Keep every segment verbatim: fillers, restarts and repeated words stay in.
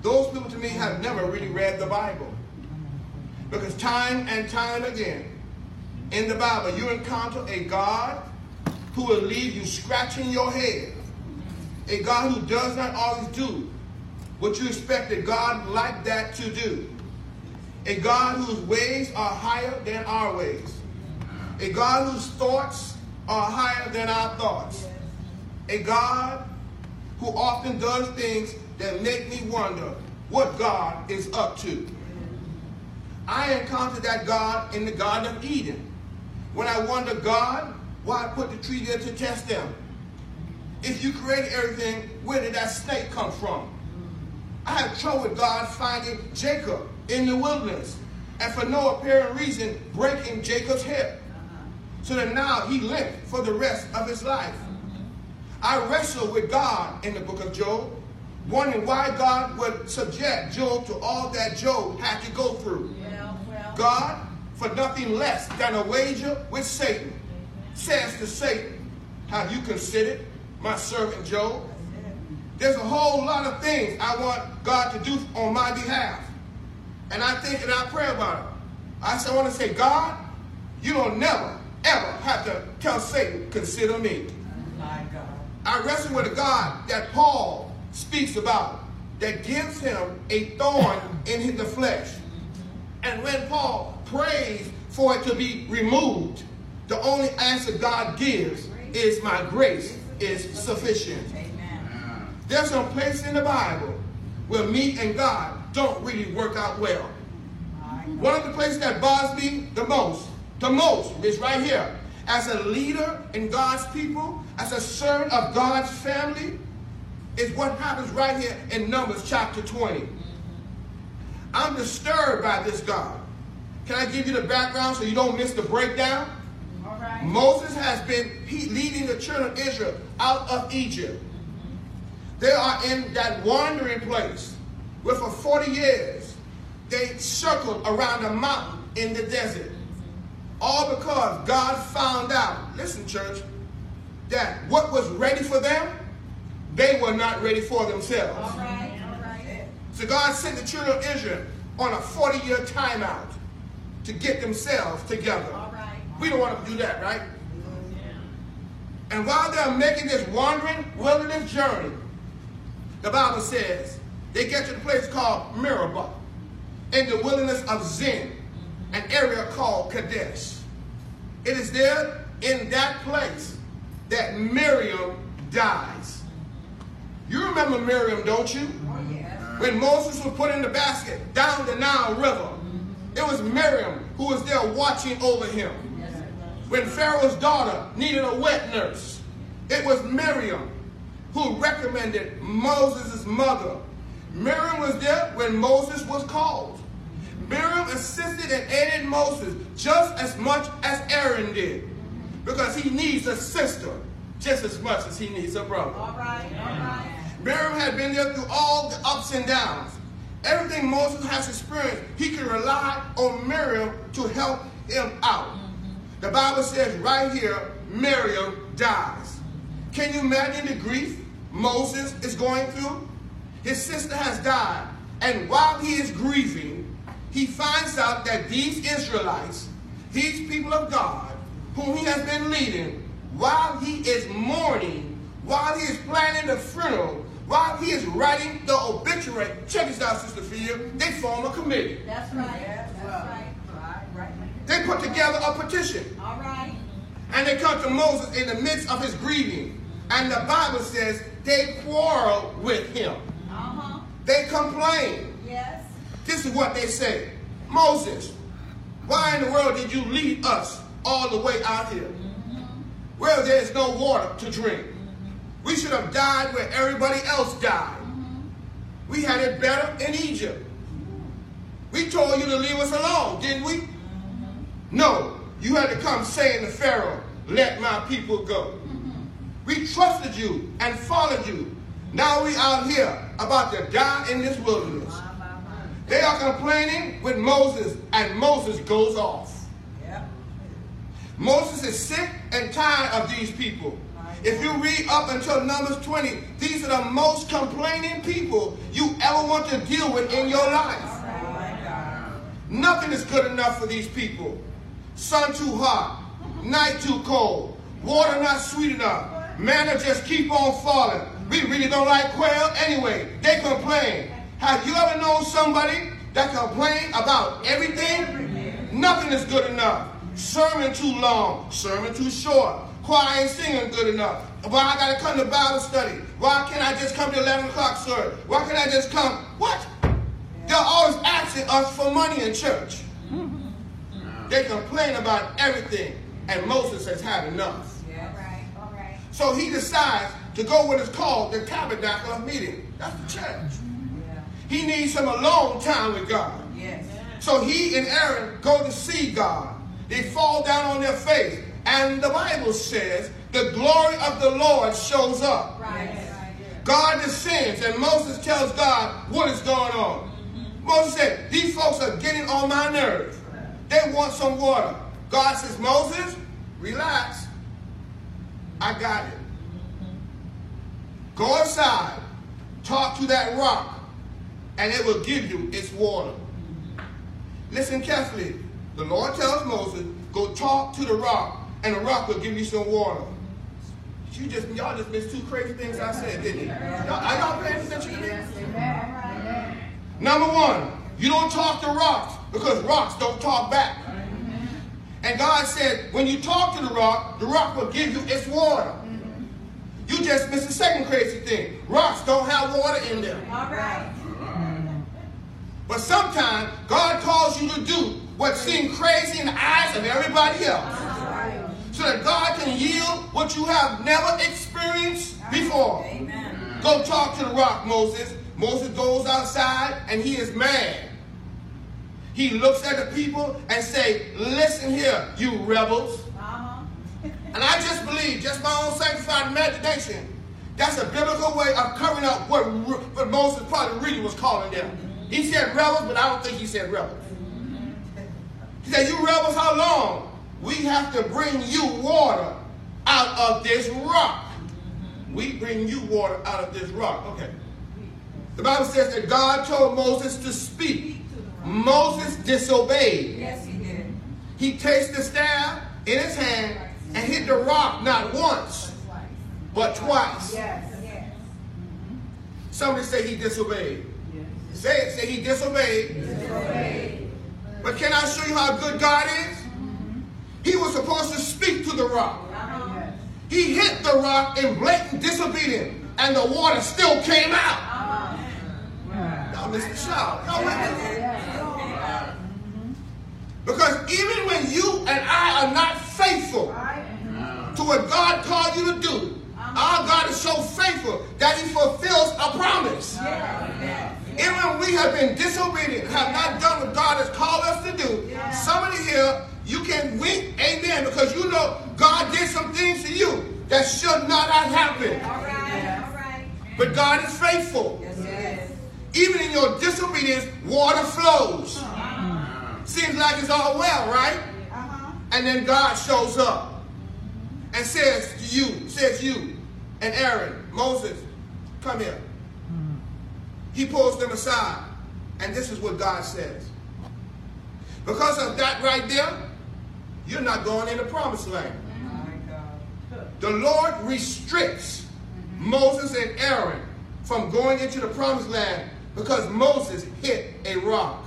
those people to me have never really read the Bible. Because time and time again, in the Bible, you encounter a God who will leave you scratching your head. A God who does not always do what you expect a God like that to do. A God whose ways are higher than our ways. A God whose thoughts are higher than our thoughts. A God who often does things that make me wonder what God is up to. I encountered that God in the Garden of Eden. When I wonder, God, why put the tree there to test them? If you created everything, where did that snake come from? I had trouble with God finding Jacob in the wilderness, and for no apparent reason breaking Jacob's hip, so that now he limped for the rest of his life. I wrestled with God in the book of Job, wondering why God would subject Job to all that Job had to go through. Well, well. God, for nothing less than a wager with Satan, says to Satan, have you considered my servant Job? There's a whole lot of things I want God to do on my behalf. And I think and I pray about it. I say, I want to say, God, you don't never, ever have to tell Satan, consider me. My God. I wrestle with a God that Paul speaks about, that gives him a thorn in the flesh. And when Paul prays for it to be removed, the only answer God gives is my grace is sufficient. Amen. There's some place in the Bible where me and God don't really work out well. One of the places that bothers me the most, the most, is right here. As a leader in God's people, as a servant of God's family, is what happens right here in Numbers chapter twenty. I'm disturbed by this God. Can I give you the background so you don't miss the breakdown? All right. Moses has been leading the children of Israel out of Egypt. They are in that wandering place where for forty years they circled around a mountain in the desert. All because God found out, listen church, that what was ready for them, they were not ready for themselves. All right. All right. So God sent the children of Israel on a forty-year timeout to get themselves together. All right. We don't want to do that, right? And while they're making this wandering wilderness journey, the Bible says they get to the place called Meribah in the wilderness of Zin, an area called Kadesh. It is there in that place that Miriam dies. You remember Miriam, don't you? Oh, yes. When Moses was put in the basket down the Nile River, it was Miriam who was there watching over him. When Pharaoh's daughter needed a wet nurse, it was Miriam who recommended Moses' mother. Miriam was there when Moses was called. Miriam assisted and aided Moses just as much as Aaron did, because he needs a sister just as much as he needs a brother. All right. All right. Miriam had been there through all the ups and downs. Everything Moses has experienced, he could rely on Miriam to help him out. The Bible says right here, Miriam dies. Can you imagine the grief Moses is going through? His sister has died, and while he is grieving, he finds out that these Israelites, these people of God, whom he has been leading, while he is mourning, while he is planning the funeral, while he is writing the obituary, check this out, Sister Fia, they form a committee. That's right. That's right. Right. Right. They put together a petition. All right. And they come to Moses in the midst of his grieving. And the Bible says they quarrel with him. Uh-huh. They complain. Yes. This is what they say. Moses, why in the world did you lead us all the way out here? Mm-hmm. Where there is no water to drink. Mm-hmm. We should have died where everybody else died. Mm-hmm. We had it better in Egypt. Mm-hmm. We told you to leave us alone, didn't we? Mm-hmm. No, you had to come saying to Pharaoh, let my people go. Mm-hmm. We trusted you and followed you. Now we out here about to die in this wilderness. They are complaining with Moses, and Moses goes off. Yep. Moses is sick and tired of these people. If you read up until Numbers twenty, these are the most complaining people you ever want to deal with in your life. Nothing is good enough for these people. Sun too hot, night too cold, water not sweet enough, manna just keep on falling. We really don't like quail anyway. They complain. Have you ever known somebody that complain about everything? Nothing is good enough. Sermon too long, sermon too short. Choir ain't singing good enough. Why I gotta come to Bible study? Why can't I just come to eleven o'clock service? Why can't I just come? What? They're always asking us for money in church. They complain about everything, and Moses has had enough. Yeah, right, all right. So he decides to go what is called the tabernacle of meeting. That's the church. Yeah. He needs some alone time with God. Yes. So he and Aaron go to see God. They fall down on their face. And the Bible says the glory of the Lord shows up. Right, right. God descends, and Moses tells God what is going on. Moses said, these folks are getting on my nerves. They want some water. God says, Moses, relax. I got it. Go inside, talk to that rock, and it will give you its water. Listen carefully. The Lord tells Moses, go talk to the rock, and the rock will give you some water. You just, y'all just missed two crazy things I said, didn't you? Y'all, are y'all paying attention to this? Number one, you don't talk to rocks because rocks don't talk back. And God said, when you talk to the rock, the rock will give you its water. You just missed the second crazy thing. Rocks don't have water in them. All right. But sometimes God calls you to do what seems crazy in the eyes of everybody else. So that God can yield what you have never experienced before. Amen. Go talk to the rock, Moses. Moses goes outside and he is mad. He looks at the people and say, listen here, you rebels. Uh-huh. And I just believe, just my own sanctified imagination, that's a biblical way of covering up what, what Moses probably really was calling them. He said rebels, but I don't think he said rebels. He said, you rebels, how long? We have to bring you water out of this rock. We bring you water out of this rock. Okay. The Bible says that God told Moses to speak. Moses disobeyed. Yes, he did. He takes the staff in his hand and hit the rock not once, but twice. Yes, yes. Somebody say he disobeyed. Say it. Say he disobeyed. Disobeyed. But can I show you how good God is? He was supposed to speak to the rock. Uh-huh. He hit the rock in blatant disobedience, and the water still came out. Uh-huh. Y'all missed the shout. Y'all with me? Because even when you and I are not faithful to what God called you to do, our God is so faithful that he fulfills a promise. Even when we have been disobedient, have not done what God has called us to do, somebody here, you can wink amen because you know God did some things to you that should not have happened. All right, all right. But God is faithful. Yes, yes. Even in your disobedience, water flows. Seems like it's all well, right? Uh-huh. And then God shows up and says to you, says you and Aaron, Moses, come here. He pulls them aside. And this is what God says. Because of that right there, you're not going in the promised land. The Lord restricts Moses and Aaron from going into the promised land because Moses hit a rock.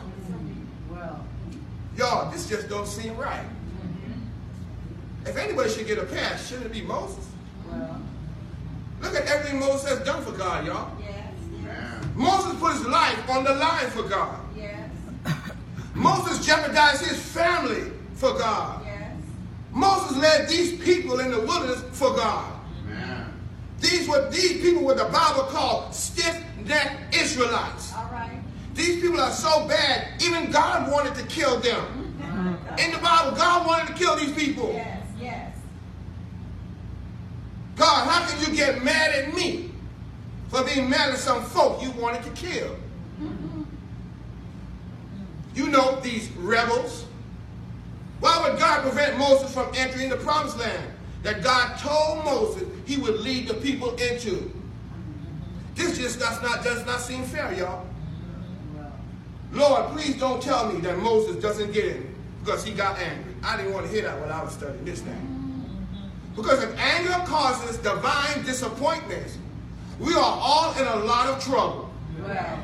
Y'all, this just don't seem right. If anybody should get a pass, shouldn't it be Moses? Look at everything Moses has done for God, y'all. Yes, yes, Moses put his life on the line for God. yes, Moses jeopardized his family for God. yes. Moses led these people in the wilderness for God. These were these people were the Bible called stiff-necked Israelites. All right. These people are so bad, even God wanted to kill them. In the Bible, God wanted to kill these people. Yes, yes. God, how can you get mad at me for being mad at some folk you wanted to kill? You know these rebels. Why would God prevent Moses from entering the promised land that God told Moses he would lead the people into? This just does not, does not seem fair, y'all. Lord, please don't tell me that Moses doesn't get it because he got angry. I didn't want to hear that when I was studying this thing. Because if anger causes divine disappointments, we are all in a lot of trouble. Yes.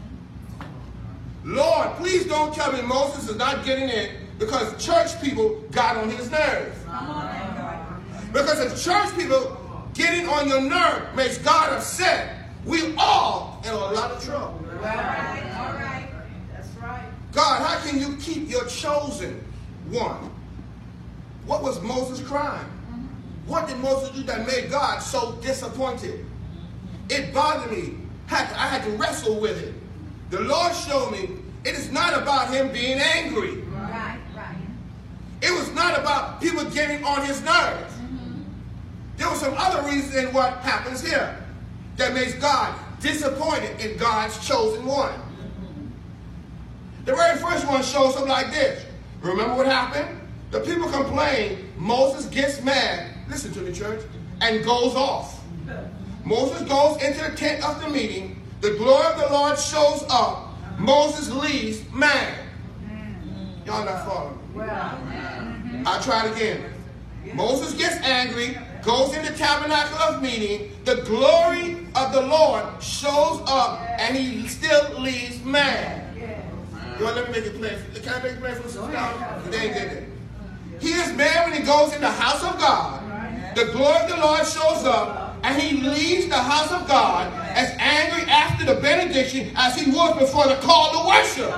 Lord, please don't tell me Moses is not getting it because church people got on his nerves. Because if church people getting on your nerve makes God upset, we all in a lot of trouble. All right. All right. That's right. God, how can you keep your chosen one? What was Moses' crime? What did Moses do that made God so disappointed? It bothered me. I had to wrestle with it. The Lord showed me it is not about him being angry. Right. Right. It was not about people getting on his nerves. Mm-hmm. There was some other reasons in what happens here that makes God disappointed in God's chosen one. Mm-hmm. The very first one shows up like this. Remember what happened? The people complain. Moses gets mad. Listen to me, church. And goes off. Moses goes into the tent of the meeting. The glory of the Lord shows up. Moses leaves mad. Y'all not following me. I'll try it again. Moses gets angry, goes in the tabernacle of meeting. The glory of the Lord shows up, and he still leaves mad. You want to let me make it plain? Can I make it plain for some y'all? They ain't getting it. He is mad when he goes in the house of God. The glory of the Lord shows up, and he leaves the house of God as angry after the benediction as he was before the call to worship.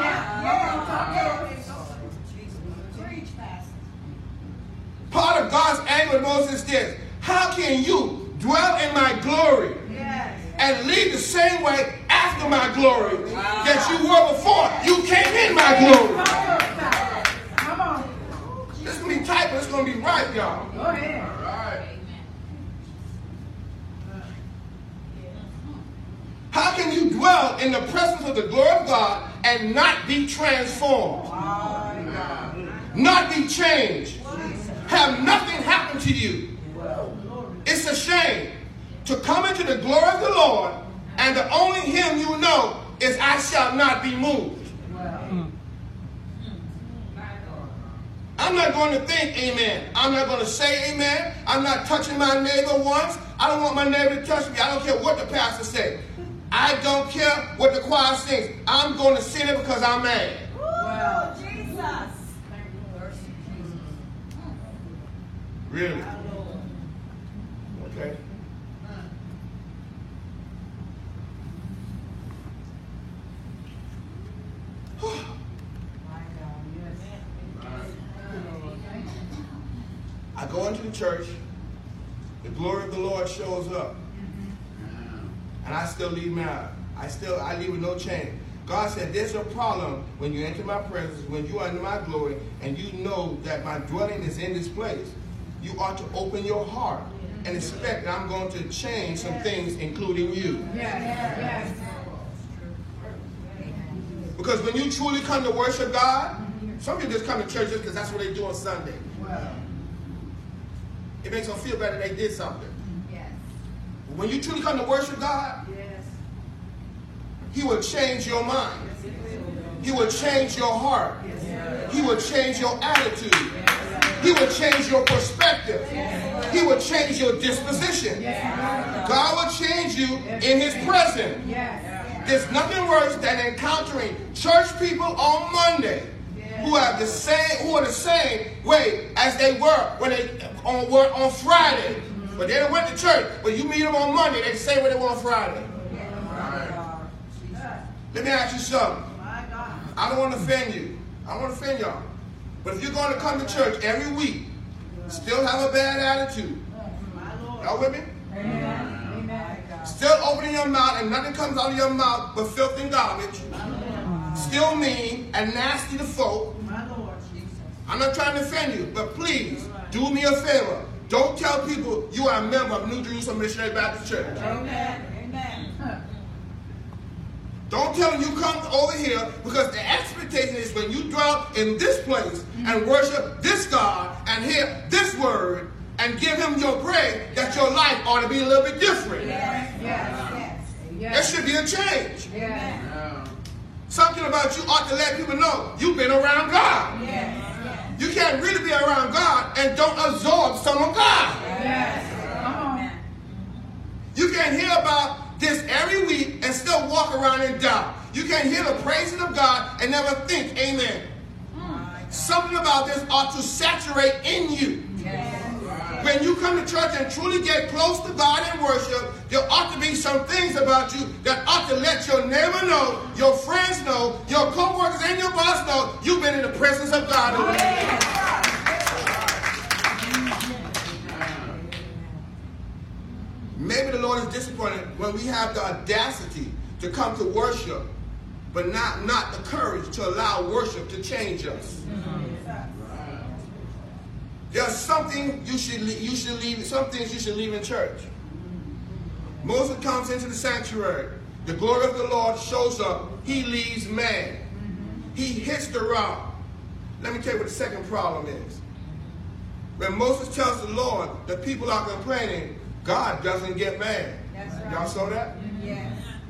Part of God's anger with Moses is this. How can you dwell in my glory and leave the same way after my glory that you were before you came in my glory? Come on. This is going to be tight, but it's going to be right, y'all. Go ahead. How can you dwell in the presence of the glory of God and not be transformed? Not be changed? Have nothing happen to you? It's a shame to come into the glory of the Lord and the only hymn you know is I shall not be moved. I'm not going to think amen. I'm not going to say amen. I'm not touching my neighbor once. I don't want my neighbor to touch me. I don't care what the pastor says. I don't care what the choir sings. I'm going to sing it because I'm mad. Wow. Jesus. Really? Okay. I go into the church. The glory of the Lord shows up. And I still leave mad. I still, I leave with no change. God said, there's a problem when you enter my presence, when you are in my glory, and you know that my dwelling is in this place. You ought to open your heart and expect that I'm going to change some things, including you. Yes. Yes. Because when you truly come to worship God, some people just come to church just because that's what they do on Sunday. It makes them feel better they did something. When you truly come to worship God, yes, he will change your mind. He will change your heart. Yes, he will change your attitude. Yes, he will change your perspective. Yes, he will change your disposition. Yes, God will change you in his presence. Yes, there's nothing worse than encountering church people on Monday who have the same, who are the same way as they were when they on, were on Friday. But they don't went to church. But you meet them on Monday, they say what they want on Friday. Right. Let me ask you something. I don't want to offend you. I don't want to offend y'all. But if you're going to come to church every week, still have a bad attitude. Y'all with me? Still opening your mouth and nothing comes out of your mouth but filth and garbage. Still mean and nasty to folk. I'm not trying to offend you, but please do me a favor. Don't tell people you are a member of New Jerusalem Missionary Baptist Church. Amen. Amen. Don't tell them you come over here because the expectation is when you dwell in this place and worship this God and hear this word and give him your praise that your life ought to be a little bit different. Yes. Yes. Yes. There should be a change. Yes. Something something about you ought to let people know you've been around God. Yes. Yes. You can't really be around God and don't absorb some of God. Yes. Come on. You can't hear about this every week and still walk around in doubt. You can't hear the praises of God and never think, amen. Something about this ought to saturate in you. Yes. When you come to church and truly get close to God and worship, there ought to be some things about you that ought to let your neighbor know, your friends know, your co-workers and your boss know you've been in the presence of God. Maybe the Lord is disappointed when we have the audacity to come to worship, but not, not the courage to allow worship to change us. There's something you should you should leave. Some things you should leave in church. Moses comes into the sanctuary. The glory of the Lord shows up. He leaves man. He hits the rock. Let me tell you what the second problem is. When Moses tells the Lord that people are complaining, God doesn't get mad. Right. Y'all saw that? Yes.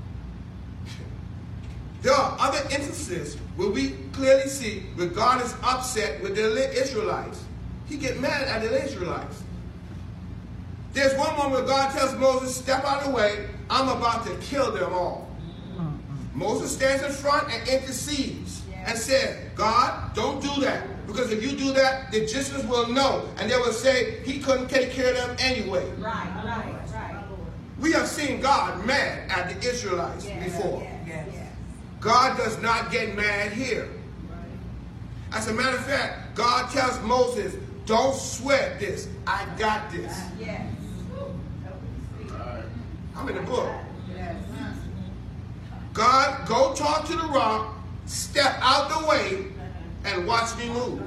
There are other instances where we clearly see where God is upset with the Israelites. He gets mad at the Israelites. There's one moment where God tells Moses, step out of the way, I'm about to kill them all. Moses stands in front and intercedes and says, God, don't do that. Because if you do that, the Egyptians will know. And they will say he couldn't take care of them anyway. Right, right, right. We have seen God mad at the Israelites Yes, before. yes, yes. God does not get mad here. As a matter of fact, God tells Moses, don't sweat this. I got this. Yes. I'm in the book. Yes. God, go talk to the rock, step out the way, and watch me move.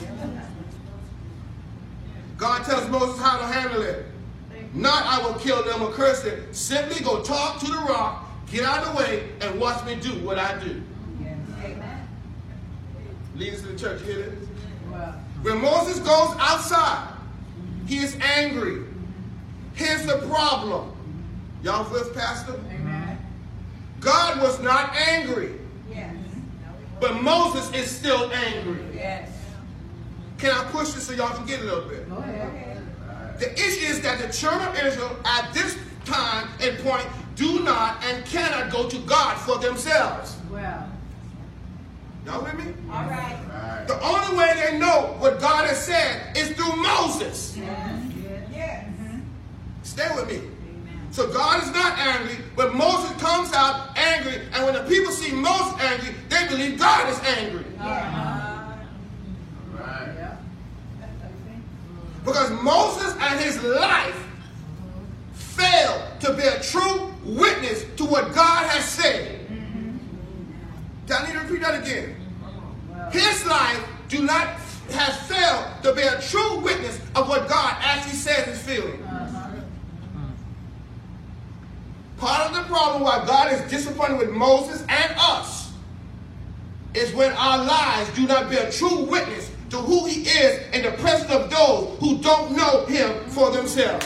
God tells Moses how to handle it. Not I will kill them or curse them. Simply go talk to the rock, get out of the way, and watch me do what I do. Yes. Amen. Leaders of the church, hear this? Well. When Moses goes outside, he is angry. Here's the problem. Y'all with Pastor? Amen. God was not angry, Yes. but Moses is still angry. Yes. Can I push this so y'all can get a little bit? Go ahead. The issue is that the children of Israel at this time and point do not and cannot go to God for themselves. Well. Y'all with me? All right. The only way they know what God has said is through Moses. Yes. Yes. Stay with me. So God is not angry, but Moses comes out angry, and when the people see Moses angry, they believe God is angry. Uh-huh. Right. Because Moses and his life failed to bear true witness to what God has said. Do I need to repeat that again? His life do not has failed to bear true witness of what God actually says is feeling. Part of the problem why God is disappointed with Moses and us is when our lives do not bear true witness to who he is in the presence of those who don't know him for themselves.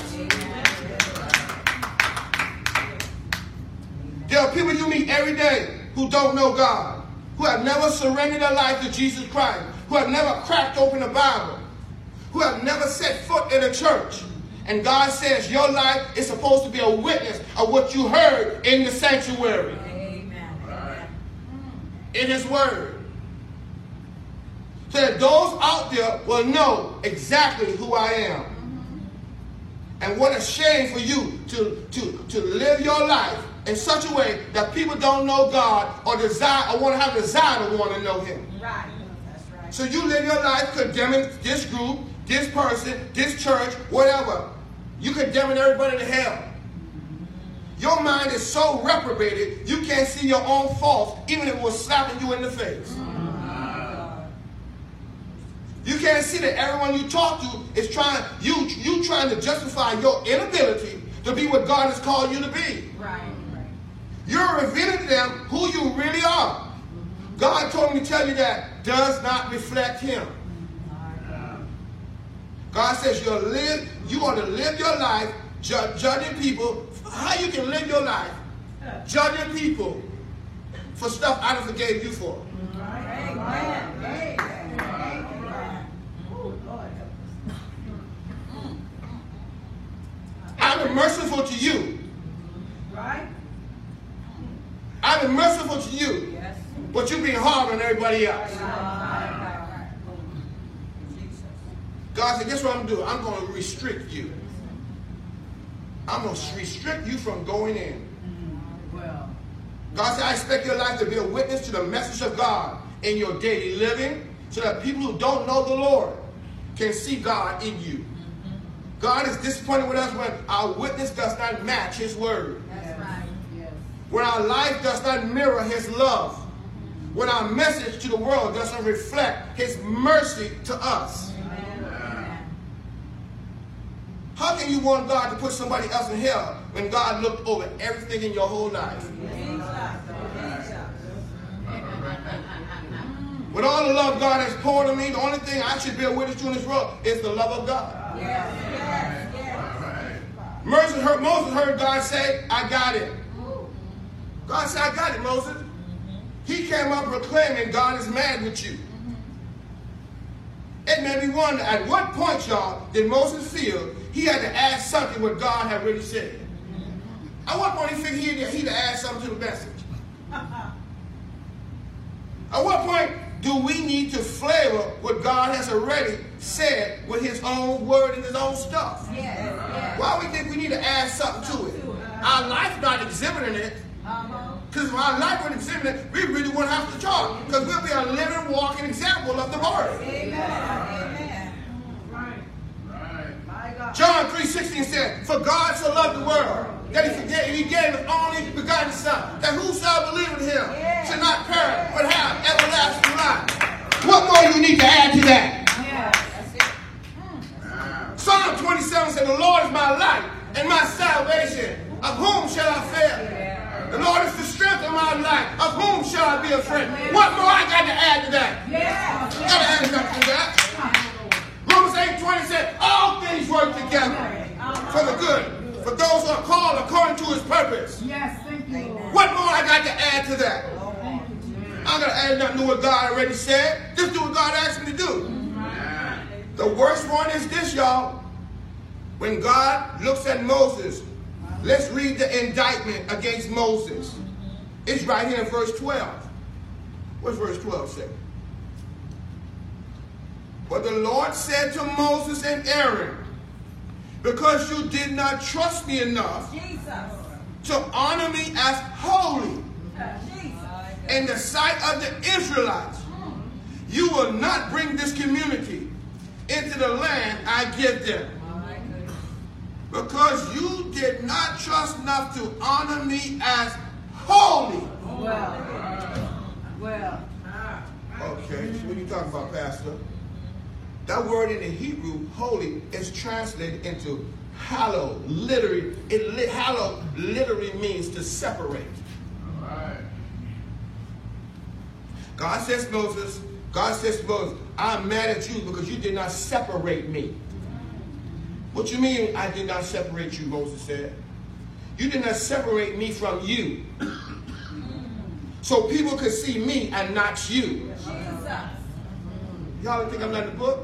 There are people you meet every day who don't know God, who have never surrendered their life to Jesus Christ, who have never cracked open the Bible, who have never set foot in a church. And God says your life is supposed to be a witness of what you heard in the sanctuary. Amen. Right. In his word. So that those out there will know exactly who I am. And what a shame for you to, to, to live your life in such a way that people don't know God or desire or want to have a desire to want to know him. Right. That's right. So you live your life condemning this group, this person, this church, whatever. You condemning everybody to hell. Your mind is so reprobated, you can't see your own faults, even if it was slapping you in the face. You can't see that everyone you talk to is trying, you, you trying to justify your inability to be what God has called you to be. Right. You're revealing to them who you really are. God told me to tell you that does not reflect him. God says you're live, you are to live your life ju judging people. How you can live your life judging people for stuff I done forgave you for. Amen. Amen. Amen. Oh, Lord help us. I've been merciful to you. Right? I've been merciful to you. Yes. But you being hard on everybody else. God said, guess what I'm going to do? I'm going to restrict you. I'm going to restrict you from going in. Well. God said, I expect your life to be a witness to the message of God in your daily living so that people who don't know the Lord can see God in you. God is disappointed with us when our witness does not match his word. That's right. Yes. When our life does not mirror his love. When our message to the world doesn't reflect his mercy to us. Amen. How can you want God to put somebody else in hell when God looked over everything in your whole life? With all the love God has poured on me, the only thing I should be a witness to in this world is the love of God. Yes, yes, yes. Moses heard, Moses heard God say, I got it. God said, I got it, Moses. He came up proclaiming God is mad with you. It made me wonder, at what point, y'all, did Moses feel he had to add something what God had already said? At what point he figured he had, he had to add something to the message? At what point do we need to flavor what God has already said with his own word and his own stuff? Yes, yes. Why we think we need to add something to it? Our life not exhibiting it. Because if our life would exhibit it, we really wouldn't have to talk. Because we'll be a living, walking example of the word. Amen. Amen. Right. Right. My God. John three sixteen said, for God so loved the world that he, forgave, he gave his only begotten Son, that whosoever believe in him Yeah. should not perish, but have everlasting life. What more do you need to add to that? Yeah. That's it. Psalm twenty-seven said, the Lord is my light and my salvation. Of whom shall I fear? The Lord is the strength of my life. Of whom shall I be afraid? What more I got to add to that? Yeah. I got to add something to that. Romans eight twenty said, all things work together for the good, for those who are called according to his purpose. Yes, thank you. What more I got to add to that? I got to add nothing to what God already said. Just do what God asked me to do. The worst one is this, y'all. When God looks at Moses, let's read the indictment against Moses. It's right here in verse twelve. What's verse twelve say? But the Lord said to Moses and Aaron, because you did not trust me enough Jesus. to honor me as holy Jesus. in the sight of the Israelites, you will not bring this community into the land I give them. Because you did not trust enough to honor me as holy. Well. Well. Okay, so what are you talking about, Pastor? That word in the Hebrew, holy, is translated into hallowed. Literally, it li hallowed literally means to separate. All right. God says to Moses, God says to Moses, I'm mad at you because you did not separate me. What you mean I did not separate you, Moses said? You did not separate me from you. So people could see me and not you. Y'all think I'm not in the book?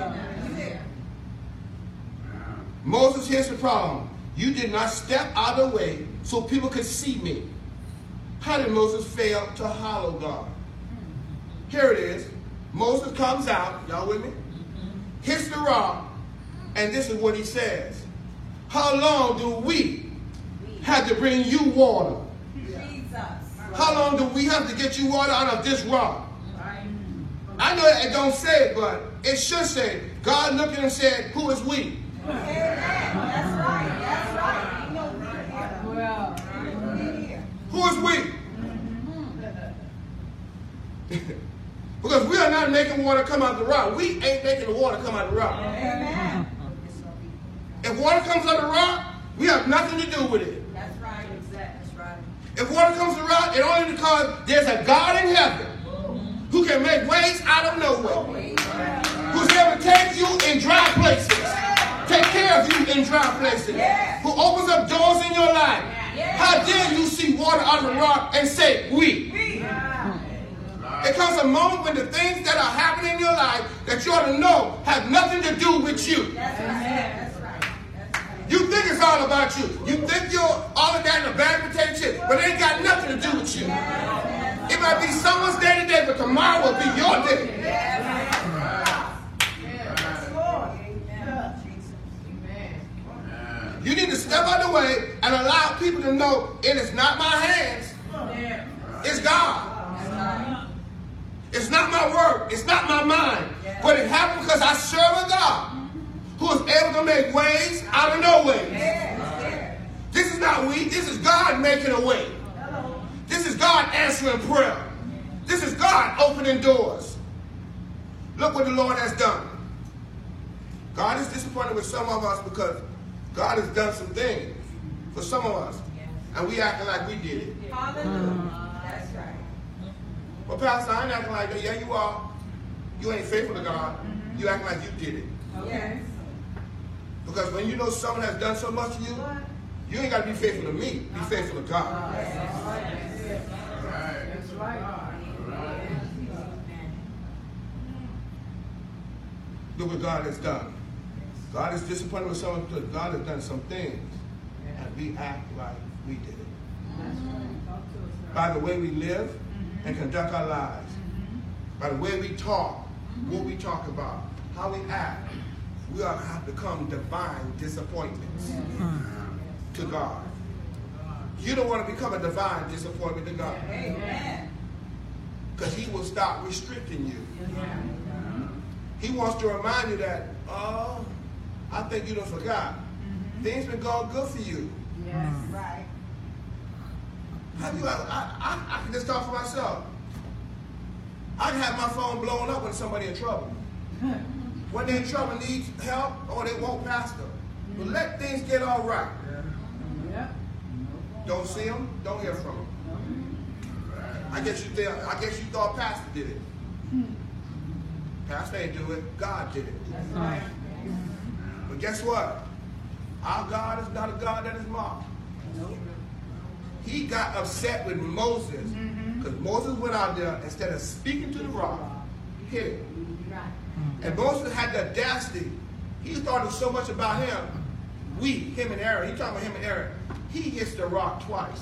Moses, here's the problem. You did not step out of the way so people could see me. How did Moses fail to hallow God? Here it is. Moses comes out, y'all with me? Hits the rock, and this is what he says. How long do we have to bring you water? How long do we have to get you water out of this rock? I know it don't say it, but it should say, God looked at him and said, who is we? Amen. That's right. That's right. Well, who is we? Because we are not making water come out of the rock. We ain't making the water come out of the rock. Amen. If water comes out of the rock, we have nothing to do with it. That's right. That's right. If water comes to the rock, it only because there's a God in heaven who can make ways out of nowhere. Who's able to take you in dry places. Take care of you in dry places. Who opens up doors in your life. How dare you see water out of the rock and say, we? moment when the things that are happening in your life that you ought to know have nothing to do with you. That's right. That's right. That's right. You think it's all about you. You think you're all of that in a bag of potato chips, but it ain't got nothing to do with you. It might be someone's day today, but tomorrow will be your day. You need to step out of the way and allow people to know it is not my hands. It's God. It's not my work. It's not my mind. But it happened because I serve a God who is able to make ways out of no ways. This is not we. This is God making a way. This is God answering prayer. This is God opening doors. Look what the Lord has done. God is disappointed with some of us because God has done some things for some of us, and we acting like we did it. Hallelujah. That's right. Well, Pastor, I ain't acting like that. Yeah, you are. You ain't faithful to God. You acting like you did it. Yes. Because when you know someone has done so much to you, you ain't got to be faithful to me. Be faithful to God. That's right. Look what God has done. God is disappointed with someone because God has done some things, and we act like we did it. By the way we live and conduct our lives, by the way we talk, what we talk about, how we act, we are have become divine disappointments to God. You don't want to become a divine disappointment to God. Amen. Because he will stop restricting you. He wants to remind you that, oh, I think you done forgot. Mm-hmm. Things been going good for you. Yes. Right. Have you? I, I, I can just talk for myself. I can have my phone blown up when somebody in trouble. When they're in trouble, needs help, or they want pastor. But let things get all right. Yeah. Don't see them, don't hear from them. I guess you think, I guess you thought pastor did it. Pastor ain't do it. God did it. That's right. But guess what? Our God is not a God that is mocked. He got upset with Moses because mm-hmm. Moses went out there, instead of speaking to the rock, he hit it. And Moses had the audacity. He thought so much about him. We, him and Aaron, he talking about him and Aaron. He hits the rock twice.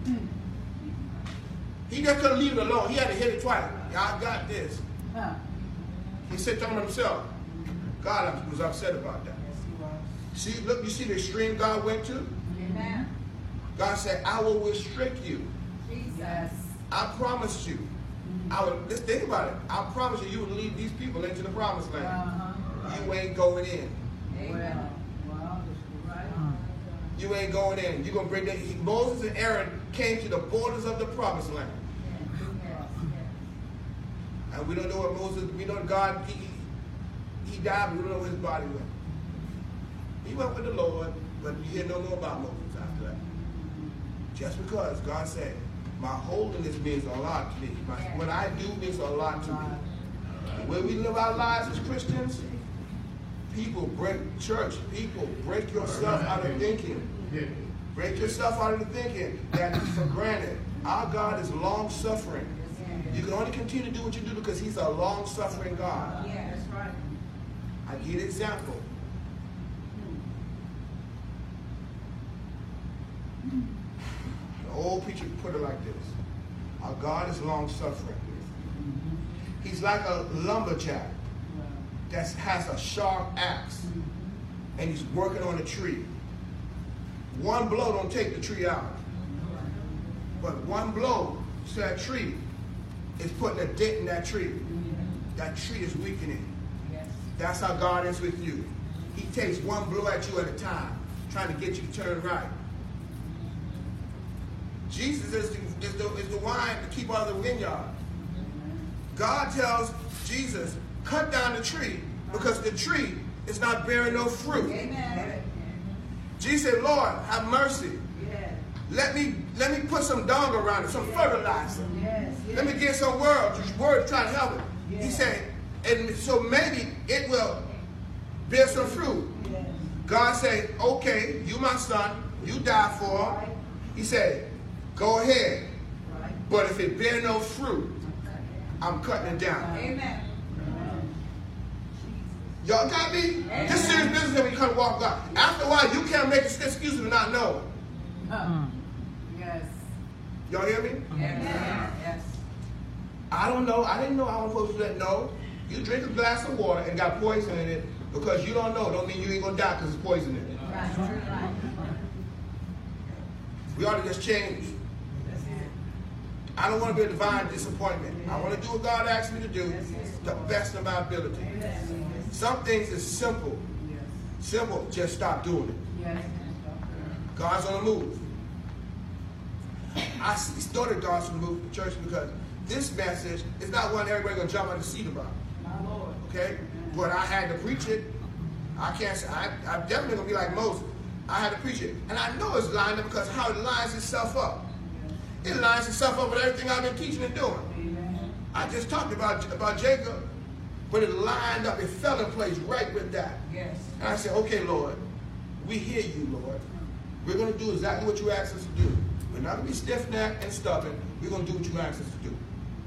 He just couldn't leave it alone. He had to hit it twice. I got this. He said to himself, God was upset about that. See, look, you see the extreme God went to? Amen. God said, I will restrict you. Jesus. I promise you. I will, let's think about it. I promise you, you will lead these people into the promised land. Uh-huh. You ain't going in. Amen. Well, right. You ain't going in. You're going to bring the, Moses and Aaron came to the borders of the promised land. And we don't know what Moses, we know God, he, he died, but we don't know where his body went. He went with the Lord, but you hear no more about Moses after that. Just because God said, my holiness means a lot to me. My, what I do means a lot to me. The way we live our lives as Christians, people break church, people break yourself out of thinking. Break yourself out of the thinking that is for granted. Our God is long-suffering. You can only continue to do what you do because he's a long-suffering God. Yeah, that's right. I give you an example. The old preacher put it like this. Our God is long-suffering. He's like a lumberjack that has a sharp axe and he's working on a tree. One blow don't take the tree out. But one blow to that tree is putting a dent in that tree. That tree is weakening. That's how God is with you. He takes one blow at you at a time, trying to get you to turn right. Jesus is the, is the, is the wine to keep out of the vineyard. God tells Jesus, cut down the tree because the tree is not bearing no fruit. Amen. Jesus said, Lord, have mercy. Yes. Let me let me put some dung around it, some fertilizer. Yes. Yes. Let me get some words, words trying to help it. Yes. He said, and so maybe it will bear some fruit. Yes. God said, okay, you my son, you die for him. He said, go ahead. Right. But if it bear no fruit, I'm cutting it down. Amen. Y'all got me? Amen. This serious business that we come walk God. After a while, you can't make excuses for not knowing. Uh, yes. Y'all hear me? Amen. Yes. I don't know. I didn't know I was supposed to let know. You drink a glass of water and got poison in it because you don't know. Don't mean you ain't going to die because there's poison in it. Right. Right. We ought to just change. I don't want to be a divine disappointment. I want to do what God asked me to do the best of my ability. Some things is simple. Simple, just stop doing it. Yes. God's on the move. I started God's on the move for church because this message is not one everybody going to jump on the seat about. My Lord. Okay? But I had to preach it. I can't say, I, I'm definitely going to be like Moses. I had to preach it. And I know it's lined up because how it lines itself up. It lines itself up with everything I've been teaching and doing. Amen. I just talked about, about Jacob, but it lined up. It fell in place right with that. Yes. And I said, okay, Lord, we hear you, Lord. We're going to do exactly what you asked us to do. We're not going to be stiff-necked and stubborn. We're going to do what you asked us to do.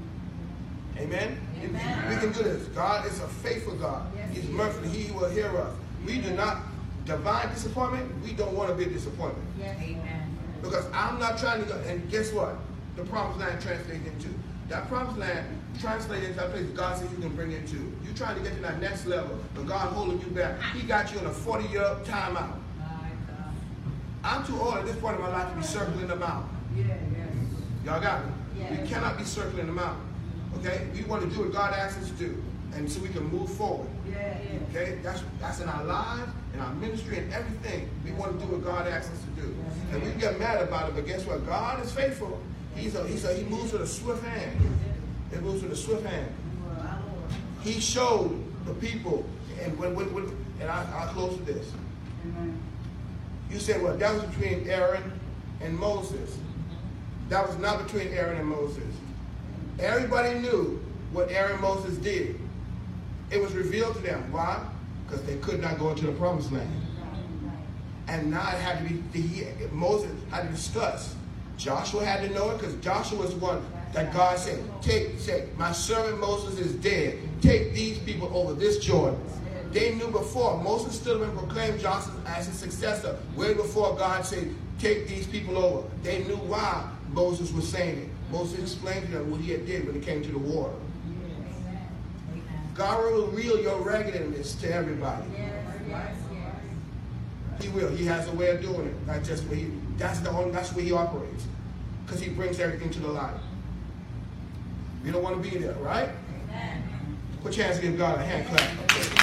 Amen? Amen. We can do this. God is a faithful God. Yes, He's he merciful. He will hear us. We do not, divine disappointment, we don't want to be a disappointment. Yes. Amen. Because I'm not trying to go, and guess what? The promised land translates into. That promised land translates into that place God says He's going to bring you into. You're trying to get to that next level, but God holding you back. He got you in a forty-year timeout. My God. I'm too old at this point in my life to be circling the mountain. Yeah, yes. Y'all got me? Yes. We cannot be circling the mountain. Okay? We want to do what God asks us to do, and so we can move forward. Yeah, yeah. Okay? That's that's in our lives, in our ministry, and everything. We want to do what God asks us to do. And we get mad about it, but guess what? God is faithful. He's a, he's a, he moves with a swift hand. He moves with a swift hand. He showed the people, and when, when, when and I, I'll close with this. Amen. You said, well, that was between Aaron and Moses. That was not between Aaron and Moses. Everybody knew what Aaron and Moses did. It was revealed to them. Why? Because they could not go into the promised land. And now it had to be, he, Moses had to discuss. Joshua had to know it because Joshua was the one that God said, take, say, my servant Moses is dead. Take these people over this Jordan. They knew before. Moses stood up and proclaimed Joshua as his successor. Way before God said, take these people over. They knew why Moses was saying it. Moses explained to them what he had did when it came to the water. God will reveal your raggedness to everybody. Yes. Yes. Yes. He will. He has a way of doing it. Not just where he, that's the only, that's where he operates. Because he brings everything to the light. We don't want to be there, right? Amen. Put your hands and give God a hand clap.